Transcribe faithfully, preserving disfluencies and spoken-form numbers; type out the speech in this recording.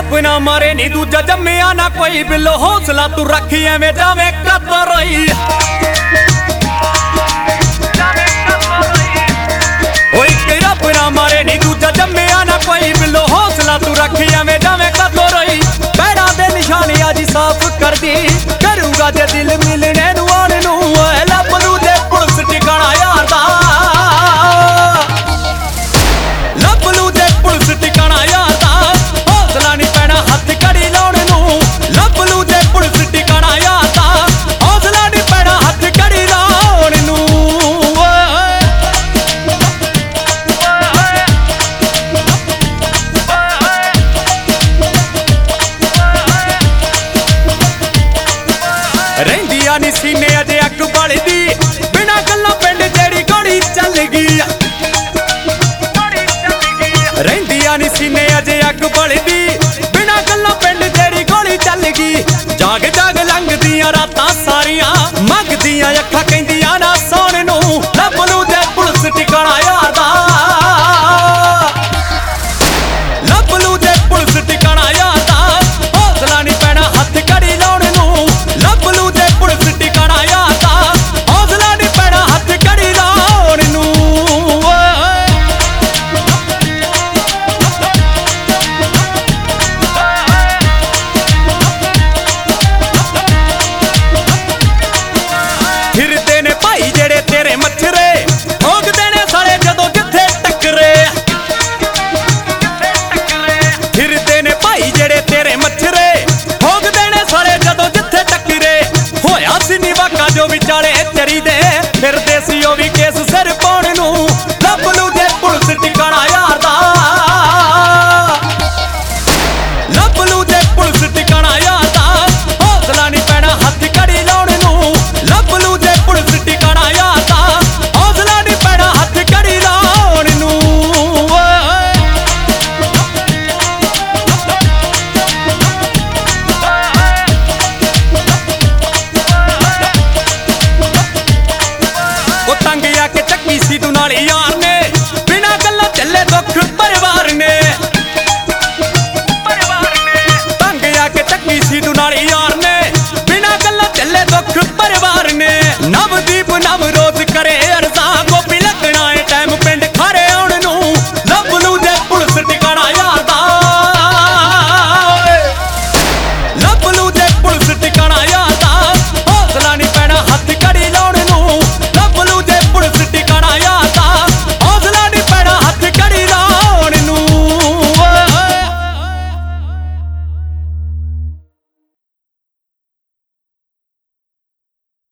ਰੱਬ ना मारे नी दूजा जम्मिया ना कोई बिलो हौसला तू रखी एवें जावे कतो रोई रब ना मारे नी दूजा जम्मिया ना कोई बिलो हौसला तू रखी एवें जावे कतो रोई पैड़ा दे निशानी अज साफ कर दी करूंगा जे दिल मिलने नू आने नू लब लू दे पुलिस ठिकाना यार दा लब लू दे पुलिस ठिकाना यार दा हौसला नहीं पैना हथ कड़ी लाने नू लब लू दे पुलिस ठिकाना यार दा हौसला नहीं पैना हथ कड़ी लाने नू रहिंदियां नी सीने अजे अग बलदी बिना गल्लां पिंड जेड़ी गोली चल गई रहिंदियां नी सीने अजे अग बलदी बिना गल्लां पिंड जेड़ी गोली चल गई जाग जाग लंघदियां रातां सारियां मंगदियां अखां कहंदियां ना सौण नू लब लू दे पुलिस ठिकाना यार दा लब लू दे पुलिस ठिकाना यार दा हौसला नहीं पैना हथ कड़ी लाने नू लब लू दे पुलिस ठिकाना यार दा हौसला नहीं पैना हथ कड़ी लाने नू फिरदे ने भाई जेड़े तेरे मच्छरे ठोकदे ने साले जदों जिथे टकरे फिरदे ने भाई जेड़े तेरे मच्छरे ठोकदे ने साले जदों जिथे टकरे होया सी नी वाका जो विचाले चरी दे फिरदे सी ओ भी केस सिर पाउण नू लब लू दे पुलिस ठिकाना यार दा लब लू दे पुलिस ठिकाना यार दा हौसला नहीं पैना हथ कड़ी लाने नू लब लू दे पुलिस ठिकाना यार दा हौसला नहीं पैना हथ कड़ी लाने नू ओ तंग आके चक्की सी तू नाल यार ने बिना गल्लां चले दुख परिवार ने तंग आके चक्की सी तू नाल यार ने बिना गल्लां चले दुख परिवार ने नवदीप नव